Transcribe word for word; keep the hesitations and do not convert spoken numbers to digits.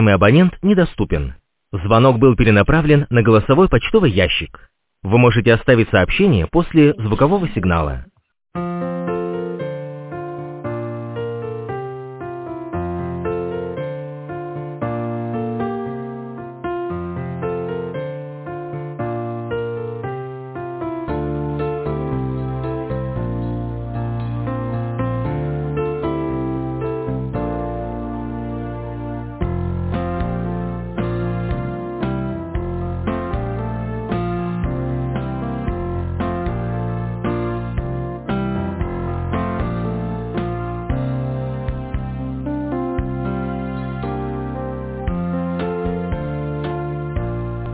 Абонент недоступен. Звонок был перенаправлен на голосовой почтовый ящик. Вы можете оставить сообщение после звукового сигнала.